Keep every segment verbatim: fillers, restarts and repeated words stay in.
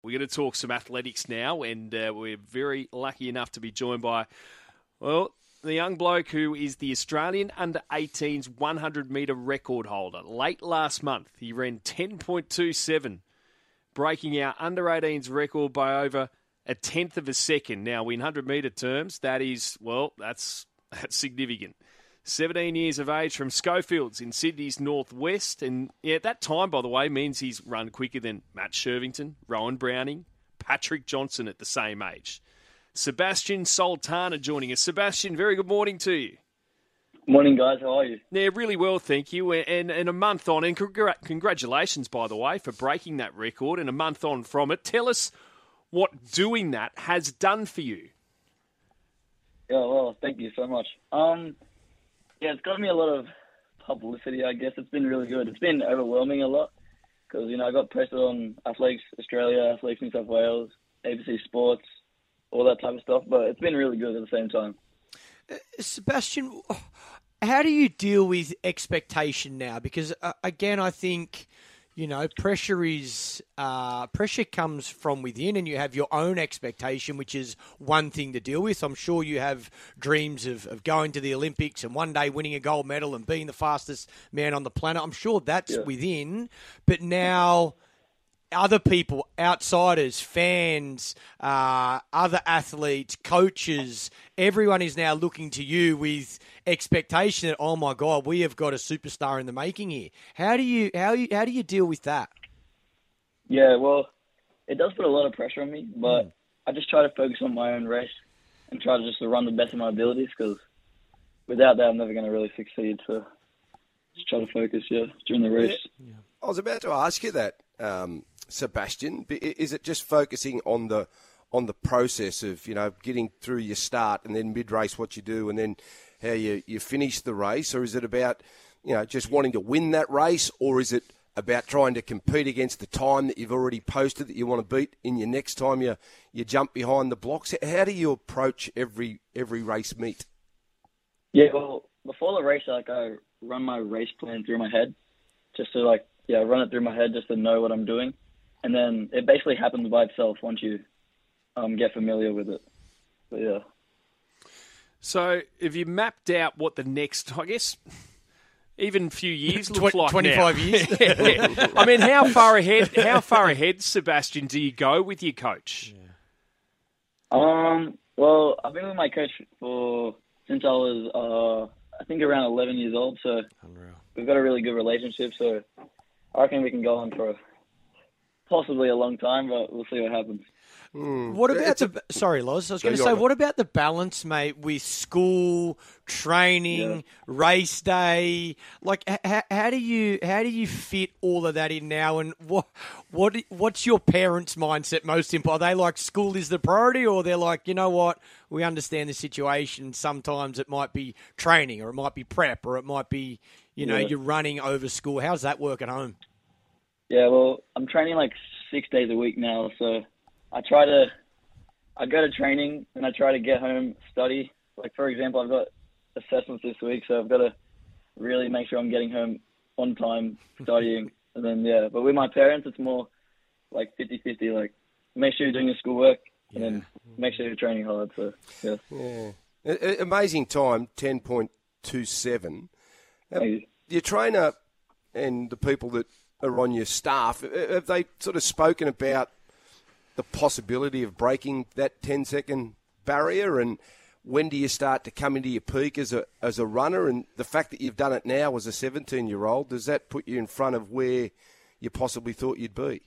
We're going to talk some athletics now, and uh, we're very lucky enough to be joined by, well, the young bloke who is the Australian under eighteens one hundred metre record holder. Late last month, he ran ten point two seven, breaking our under eighteens record by over a tenth of a second. Now, in one hundred metre terms, that is, well, that's that's significant. seventeen years of age from Schofields in Sydney's northwest. And yeah, that time, by the way, means he's run quicker than Matt Shervington, Rowan Browning, Patrick Johnson at the same age. Sebastian Sultana joining us. Sebastian, very good morning to you. Morning, guys. How are you? Yeah, really well, thank you. And, and a month on, and congr- congratulations, by the way, for breaking that record. And a month on from it, tell us what doing that has done for you. Yeah, well, thank you so much. Um, yeah, it's got me a lot of publicity, I guess. It's been really good. It's been overwhelming a lot because, you know, I got posted on Athletics Australia, Athletics New South Wales, A B C Sports, all that type of stuff, but it's been really good at the same time. Uh, Sebastian, how do you deal with expectation now? Because, uh, again, I think, you know, pressure is uh, pressure comes from within, and you have your own expectation, which is one thing to deal with. I'm sure you have dreams of, of going to the Olympics and one day winning a gold medal and being the fastest man on the planet. I'm sure that's yeah. within, but now other people, outsiders, fans, uh, other athletes, coaches, everyone is now looking to you with expectation that, oh my God, we have got a superstar in the making here. How do you how you how do you deal with that? Yeah, well, it does put a lot of pressure on me, but mm. I just try to focus on my own race and try to just run the best of my abilities because without that, I'm never going to really succeed. So just try to focus, yeah, during the race. Yeah. I was about to ask you that. Um, Sebastian, is it just focusing on the on the process of, you know, getting through your start and then mid-race what you do and then how you, you finish the race? Or is it about, you know, just wanting to win that race? Or is it about trying to compete against the time that you've already posted that you want to beat in your next time you, you jump behind the blocks? How do you approach every every race meet? Yeah, well, before the race, like, I run my race plan through my head just to, like, yeah, run it through my head just to know what I'm doing. And then it basically happens by itself once you um, get familiar with it. But, yeah. So have you mapped out what the next, I guess, even a few years look like twenty-five now? years? Yeah. I mean, how far ahead, how far ahead, Sebastian, do you go with your coach? Yeah. Um. Well, I've been with my coach for since I was, uh, I think, around eleven years old. So Unreal. We've got a really good relationship. So I reckon we can go on for possibly a long time, but we'll see what happens. Mm. What about it's the... A, sorry, Loz. I was going to say, what about the balance, mate, with school, training, yeah. race day? Like, h- how do you how do you fit all of that in now? And what what what's your parents' mindset most important? Are they like school is the priority, or they're like, you know what, we understand the situation. Sometimes it might be training, or it might be prep, or it might be, you know, yeah. you're running over school. How's that work at home? Yeah, well, I'm training like six days a week now, so I try to, I go to training and I try to get home, study. Like, for example, I've got assessments this week, so I've got to really make sure I'm getting home on time, studying. And then, yeah, but with my parents, it's more like fifty-fifty, like make sure you're doing your schoolwork and yeah. then make sure you're training hard. So, yeah. yeah. Amazing time, ten point two seven. Um, your trainer and the people that are on your staff, have they sort of spoken about the possibility of breaking that ten-second barrier, and when do you start to come into your peak as a as a runner? And the fact that you've done it now as a seventeen-year-old, does that put you in front of where you possibly thought you'd be?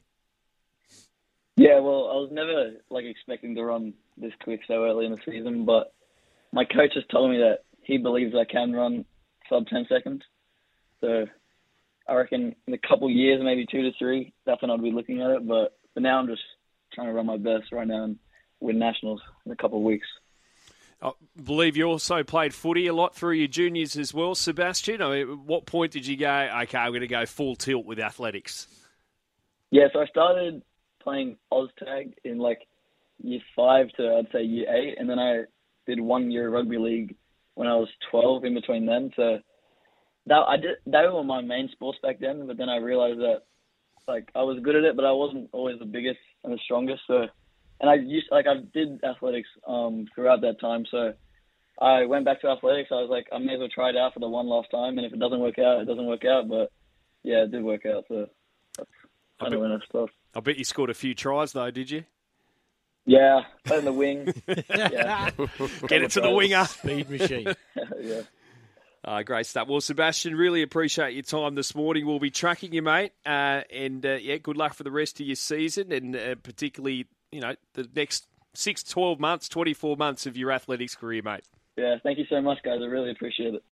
Yeah, well, I was never like expecting to run this quick so early in the season, but my coach has told me that he believes I can run sub ten seconds. So I reckon in a couple of years, maybe two to three, that's when I'll be looking at it. But for now, I'm just trying to run my best right now and win nationals in a couple of weeks. I believe you also played footy a lot through your juniors as well, Sebastian. I mean, what point did you go, okay, I'm going to go full tilt with athletics? Yeah, so I started playing Oztag in like year five to, I'd say, year eight. And then I did one year rugby league when I was twelve in between them. So that I did they were my main sports back then, but then I realized that like I was good at it, but I wasn't always the biggest and the strongest. So, and I used like I did athletics um, throughout that time. So I went back to athletics. I was like, I may as well try it out for the one last time, and if it doesn't work out, it doesn't work out. But yeah, it did work out. So that's kind of when I stopped. I bet you scored a few tries though, did you? Yeah, play in the wing. Yeah. Get it to the winger. Speed machine. yeah. Uh, great stuff. Well, Sebastian, really appreciate your time this morning. We'll be tracking you, mate. Uh, and, uh, yeah, good luck for the rest of your season and uh, particularly, you know, the next six, twelve months, twenty-four months of your athletics career, mate. Yeah, thank you so much, guys. I really appreciate it.